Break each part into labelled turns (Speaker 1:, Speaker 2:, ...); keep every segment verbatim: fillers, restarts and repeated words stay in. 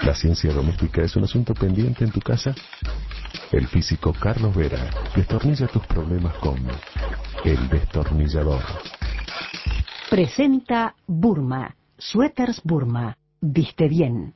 Speaker 1: ¿La ciencia doméstica es un asunto pendiente en tu casa? El físico Carlos Vera destornilla tus problemas con El Destornillador.
Speaker 2: Presenta Burma, Suéteres Burma. Viste bien.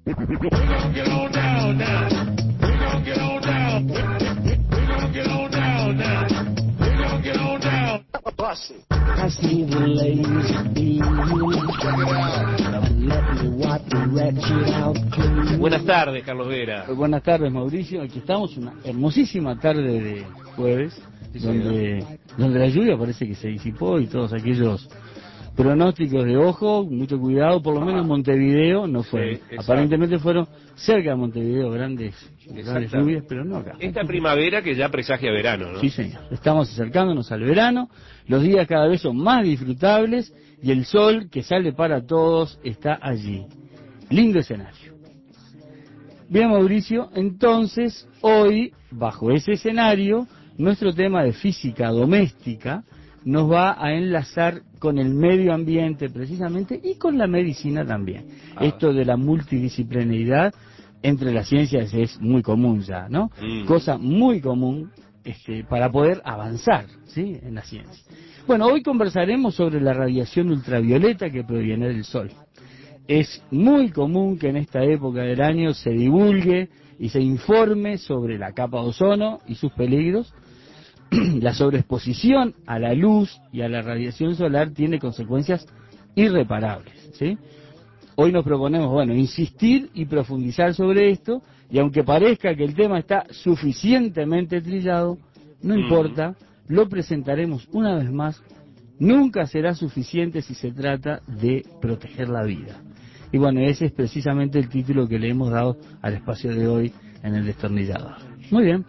Speaker 3: Buenas tardes, Carlos Vera.
Speaker 4: Buenas tardes, Mauricio. Aquí estamos, una hermosísima tarde de jueves, sí, donde, donde la lluvia parece que se disipó y todos aquellos pronósticos de ojo, mucho cuidado, por lo menos en Montevideo no fue. Sí, aparentemente fueron cerca de Montevideo grandes, grandes lluvias, pero no acá.
Speaker 3: Esta primavera que ya presagia verano, ¿no?
Speaker 4: Sí, señor. Estamos acercándonos al verano, los días cada vez son más disfrutables y el sol que sale para todos está allí. Lindo escenario. Bien, Mauricio, entonces hoy, bajo ese escenario, nuestro tema de física doméstica nos va a enlazar con el medio ambiente precisamente y con la medicina también. Ah. Esto de la multidisciplinaridad entre las ciencias es muy común ya, ¿no? Mm. Cosa muy común este, para poder avanzar, ¿sí?, en la ciencia. Bueno, hoy conversaremos sobre la radiación ultravioleta que proviene del Sol. Es muy común que en esta época del año se divulgue y se informe sobre la capa de ozono y sus peligros. La sobreexposición a la luz y a la radiación solar tiene consecuencias irreparables, ¿sí? Hoy nos proponemos, bueno, insistir y profundizar sobre esto, y aunque parezca que el tema está suficientemente trillado, no mm. importa, lo presentaremos una vez más. Nunca será suficiente si se trata de proteger la vida. Y bueno, ese es precisamente el título que le hemos dado al espacio de hoy en El Destornillador. Muy bien.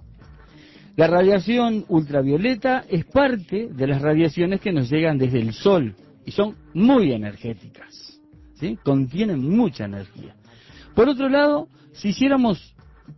Speaker 4: La radiación ultravioleta es parte de las radiaciones que nos llegan desde el Sol y son muy energéticas, ¿sí? Contienen mucha energía. Por otro lado, si hiciéramos,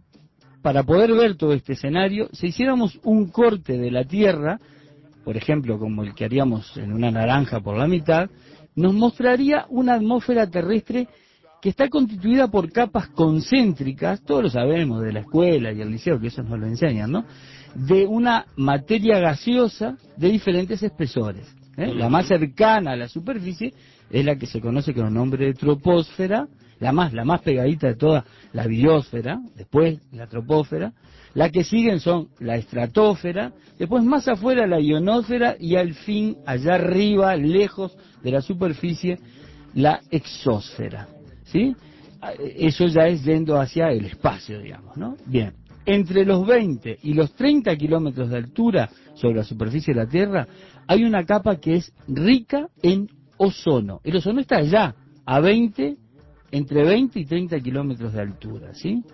Speaker 4: para poder ver todo este escenario, si hiciéramos un corte de la Tierra, por ejemplo, como el que haríamos en una naranja por la mitad, nos mostraría una atmósfera terrestre que está constituida por capas concéntricas, todos lo sabemos de la escuela y el liceo, que eso nos lo enseñan, ¿no?, de una materia gaseosa de diferentes espesores, ¿eh? La más cercana a la superficie es la que se conoce con el nombre de troposfera, la más, la más pegadita de toda, la biosfera, después la troposfera. La que siguen son la estratosfera, después más afuera la ionosfera y al fin, allá arriba, lejos de la superficie, la exósfera, ¿sí? Eso ya es yendo hacia el espacio, digamos, ¿no? Bien. Entre los veinte y los treinta kilómetros de altura sobre la superficie de la Tierra hay una capa que es rica en ozono. El ozono está allá, a veinte, entre veinte y treinta kilómetros de altura, ¿sí?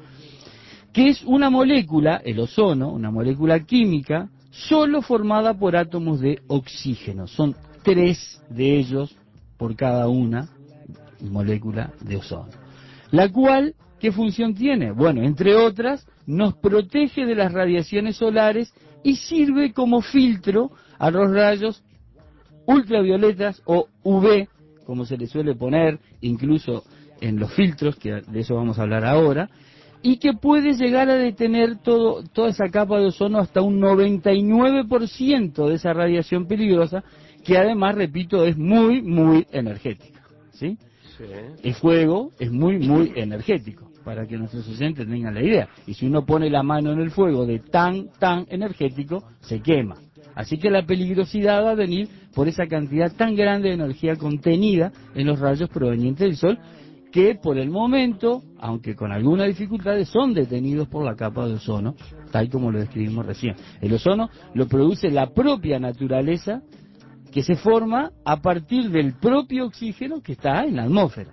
Speaker 4: Que es una molécula, el ozono, una molécula química, solo formada por átomos de oxígeno. Son tres de ellos por cada una molécula de ozono. La cual, ¿qué función tiene? Bueno, entre otras, nos protege de las radiaciones solares y sirve como filtro a los rayos ultravioletas o U V, como se le suele poner incluso en los filtros, que de eso vamos a hablar ahora, y que puede llegar a detener todo, toda esa capa de ozono hasta un noventa y nueve por ciento de esa radiación peligrosa, que además, repito, es muy, muy energética, ¿sí? Sí. El fuego es muy, muy energético, para que nuestros oyentes tengan la idea. Y si uno pone la mano en el fuego de tan, tan energético, se quema. Así que la peligrosidad va a venir por esa cantidad tan grande de energía contenida en los rayos provenientes del Sol, que por el momento, aunque con algunas dificultades, son detenidos por la capa de ozono, tal como lo describimos recién. El ozono lo produce la propia naturaleza, que se forma a partir del propio oxígeno que está en la atmósfera.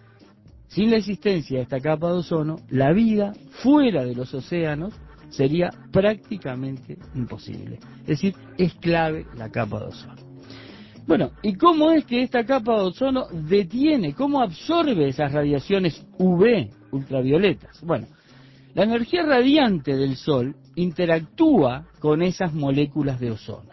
Speaker 4: Sin la existencia de esta capa de ozono, la vida fuera de los océanos sería prácticamente imposible. Es decir, es clave la capa de ozono. Bueno, ¿y cómo es que esta capa de ozono detiene, cómo absorbe esas radiaciones U V, ultravioletas? Bueno, la energía radiante del Sol interactúa con esas moléculas de ozono.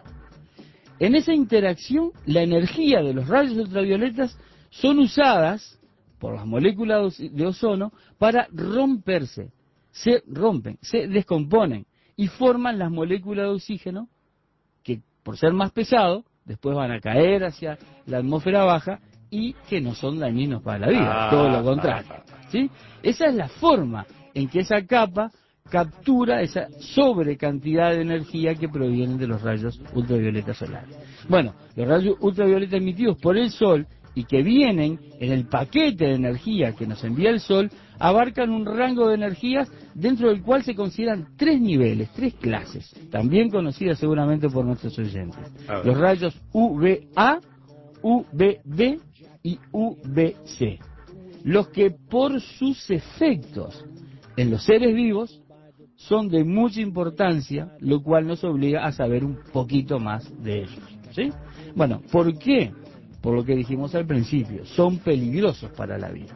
Speaker 4: En esa interacción, la energía de los rayos ultravioletas son usadas por las moléculas de ozono para romperse. Se rompen, se descomponen y forman las moléculas de oxígeno que, por ser más pesado, después van a caer hacia la atmósfera baja y que no son dañinos para la vida,
Speaker 3: Ah,
Speaker 4: todo lo contrario. ¿Sí? Esa es la forma en que esa capa captura esa sobrecantidad de energía que proviene de los rayos ultravioleta solares. Bueno, los rayos ultravioleta emitidos por el Sol y que vienen en el paquete de energía que nos envía el Sol, abarcan un rango de energías dentro del cual se consideran tres niveles, tres clases, también conocidas seguramente por nuestros oyentes. Los rayos U V A, U V B y U V C, los que por sus efectos en los seres vivos son de mucha importancia, lo cual nos obliga a saber un poquito más de ellos. ¿Sí? Bueno, ¿por qué? Por lo que dijimos al principio, son peligrosos para la vida.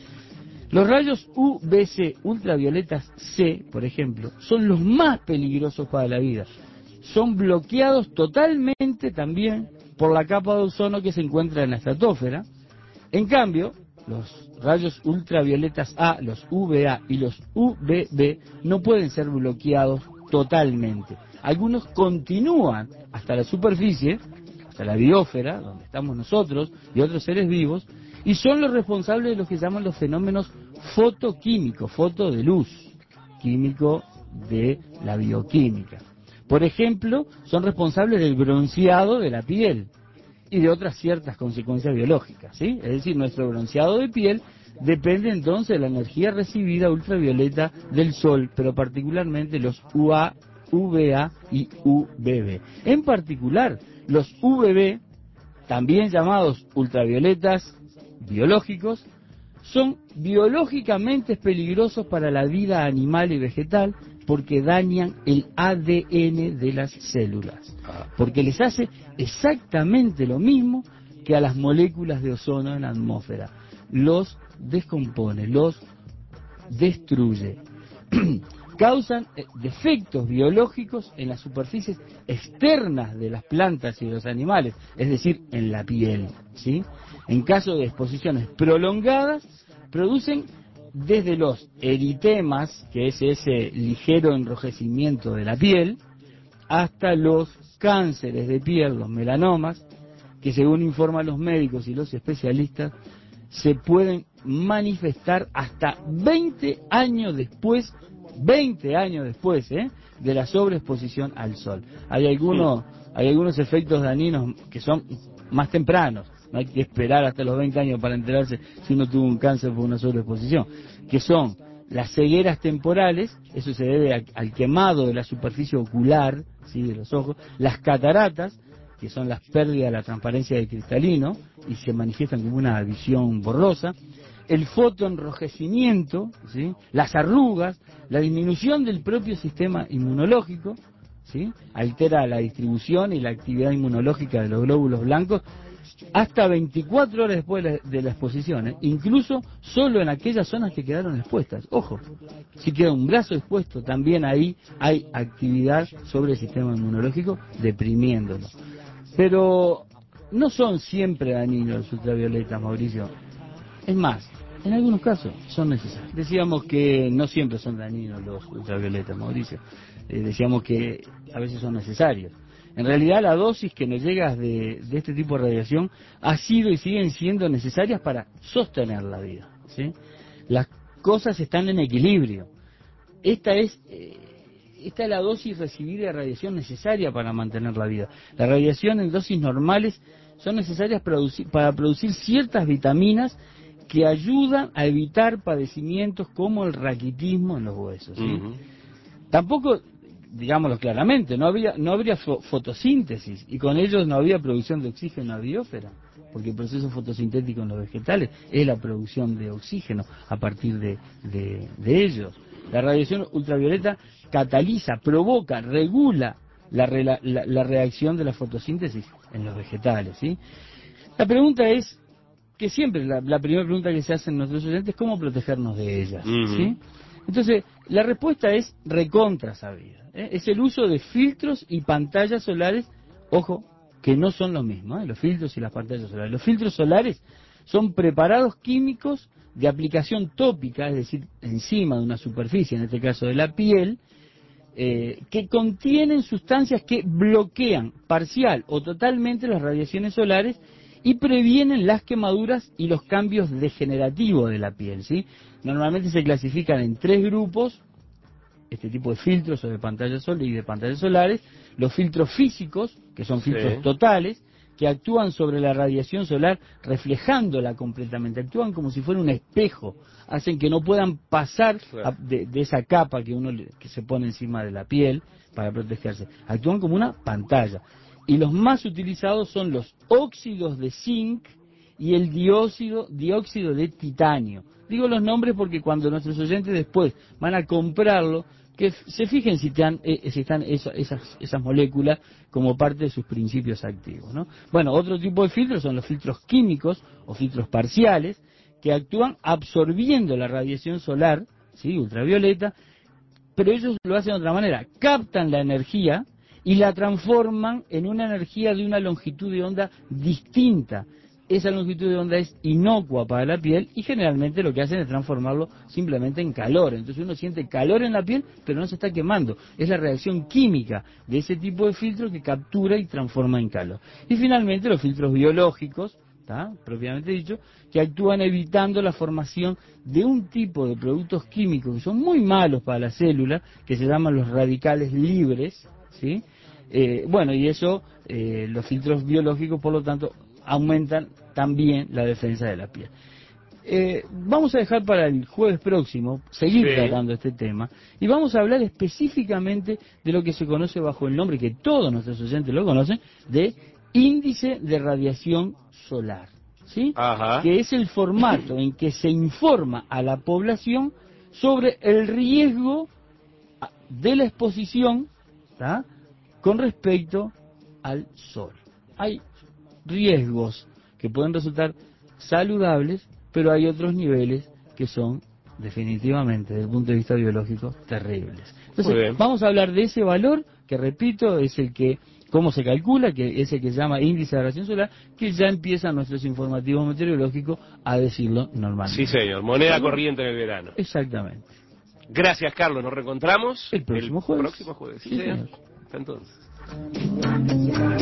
Speaker 4: Los rayos U V C, ultravioletas C, por ejemplo, son los más peligrosos para la vida. Son bloqueados totalmente también por la capa de ozono que se encuentra en la estratosfera. En cambio, los rayos ultravioletas A, los U V A y los U V B no pueden ser bloqueados totalmente. Algunos continúan hasta la superficie, hasta la biosfera, donde estamos nosotros y otros seres vivos, y son los responsables de lo que llaman los fenómenos fotoquímicos, foto de luz, químico de la bioquímica. Por ejemplo, son responsables del bronceado de la piel y de otras ciertas consecuencias biológicas, ¿sí? Es decir, nuestro bronceado de piel depende entonces de la energía recibida ultravioleta del Sol, pero particularmente los U A, U V A y U V B. En particular, los U V B, también llamados ultravioletas biológicos, son biológicamente peligrosos para la vida animal y vegetal porque dañan el A D N de las células, porque les hace exactamente lo mismo que a las moléculas de ozono en la atmósfera. Los descompone, los destruye. Causan defectos biológicos en las superficies externas de las plantas y de los animales, es decir, en la piel, ¿sí? En caso de exposiciones prolongadas, producen desde los eritemas, que es ese ligero enrojecimiento de la piel, hasta los cánceres de piel, los melanomas, que según informan los médicos y los especialistas, se pueden manifestar hasta veinte años después, veinte años después, ¿eh? de la sobreexposición al sol. Hay algunos, hay algunos efectos dañinos que son más tempranos. No hay que esperar hasta los veinte años para enterarse si uno tuvo un cáncer por una sobreexposición, que son las cegueras temporales, eso se debe a, al quemado de la superficie ocular, ¿sí? de los ojos, las cataratas, que son las pérdidas de la transparencia del cristalino y se manifiestan como una visión borrosa, el fotoenrojecimiento, ¿sí? las arrugas, la disminución del propio sistema inmunológico, ¿sí? altera la distribución y la actividad inmunológica de los glóbulos blancos hasta veinticuatro horas después de la, de la exposición, ¿eh? incluso solo en aquellas zonas que quedaron expuestas. Ojo, si queda un brazo expuesto, también ahí hay actividad sobre el sistema inmunológico deprimiéndolo. Pero no son siempre dañinos los ultravioletas, Mauricio. Es más, en algunos casos son necesarios. Decíamos que no siempre son dañinos los ultravioletas, Mauricio. Eh, decíamos que a veces son necesarios. En realidad la dosis que nos llega de, de este tipo de radiación ha sido y siguen siendo necesarias para sostener la vida, ¿sí? Las cosas están en equilibrio. Esta es, eh, esta es la dosis recibida de radiación necesaria para mantener la vida. La radiación en dosis normales son necesarias producir, para producir ciertas vitaminas que ayudan a evitar padecimientos como el raquitismo en los huesos, ¿sí? Uh-huh. Tampoco, digámoslo claramente, no habría, no habría fo fotosíntesis y con ello no habría producción de oxígeno en la biosfera, porque el proceso fotosintético en los vegetales es la producción de oxígeno a partir de, de, de ellos. La radiación ultravioleta cataliza, provoca, regula la, la, la, la reacción de la fotosíntesis en los vegetales, ¿sí? La pregunta es, que siempre la, la primera pregunta que se hacen nuestros oyentes es cómo protegernos de ellas, uh-huh. ¿sí? Entonces, la respuesta es recontra sabida, ¿eh? Es el uso de filtros y pantallas solares, ojo, que no son lo mismo, ¿eh? Los filtros y las pantallas solares. Los filtros solares son preparados químicos de aplicación tópica, es decir, encima de una superficie, en este caso de la piel, eh, que contienen sustancias que bloquean parcial o totalmente las radiaciones solares y previenen las quemaduras y los cambios degenerativos de la piel, ¿sí? Normalmente se clasifican en tres grupos, este tipo de filtros o de pantallas solares y de pantallas solares: los filtros físicos, que son filtros
Speaker 3: Sí.
Speaker 4: totales, que actúan sobre la radiación solar reflejándola completamente, actúan como si fuera un espejo, hacen que no puedan pasar a, de, de esa capa que uno le, que se pone encima de la piel para protegerse, actúan como una pantalla. Y los más utilizados son los óxidos de zinc y el dióxido, dióxido de titanio. Digo los nombres porque cuando nuestros oyentes después van a comprarlo, que se fijen si están, eh, si están esa, esas, esas moléculas como parte de sus principios activos, ¿no? Bueno, otro tipo de filtros son los filtros químicos o filtros parciales, que actúan absorbiendo la radiación solar, ¿sí?, ultravioleta, pero ellos lo hacen de otra manera: captan la energía y la transforman en una energía de una longitud de onda distinta. Esa longitud de onda es inocua para la piel y generalmente lo que hacen es transformarlo simplemente en calor. Entonces uno siente calor en la piel, pero no se está quemando. Es la reacción química de ese tipo de filtro que captura y transforma en calor. Y finalmente los filtros biológicos, ¿tá?, propiamente dicho, que actúan evitando la formación de un tipo de productos químicos que son muy malos para la célula, que se llaman los radicales libres, ¿sí? Eh, bueno, y eso, eh, los filtros biológicos, por lo tanto, aumentan también la defensa de la piel. Eh, vamos a dejar para el jueves próximo seguir
Speaker 3: Sí.
Speaker 4: tratando este tema y vamos a hablar específicamente de lo que se conoce bajo el nombre, que todos nuestros oyentes lo conocen, de índice de radiación solar, ¿sí?
Speaker 3: Ajá.
Speaker 4: Que es el formato en que se informa a la población sobre el riesgo de la exposición, ¿tá?, con respecto al sol. Hay riesgos que pueden resultar saludables, pero hay otros niveles que son definitivamente, desde el punto de vista biológico, terribles. Entonces, vamos a hablar de ese valor, que repito, es el que, cómo se calcula, que es el que se llama índice de radiación solar, que ya empiezan nuestros informativos meteorológicos a decirlo normalmente.
Speaker 3: Sí, señor. Moneda corriente en el verano.
Speaker 4: Exactamente.
Speaker 3: Gracias, Carlos. Nos reencontramos
Speaker 4: el próximo
Speaker 3: el
Speaker 4: jueves.
Speaker 3: próximo jueves. Sí,
Speaker 4: Sí,
Speaker 3: señor.
Speaker 4: señor.
Speaker 3: Hasta entonces.